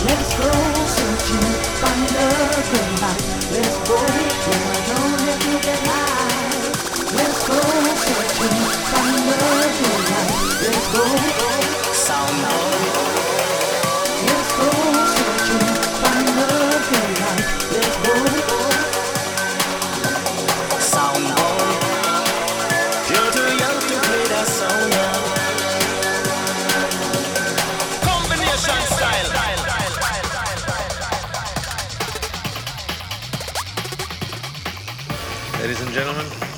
Let's go searching, find a good life. Let's go where I don't have to get high. Let's go searching, find a good life. Let's go. Sound boy. Let's go searching, find a good life. Let's go. Sound boy. You're too young to play that song now. Combination style. Ladies and gentlemen,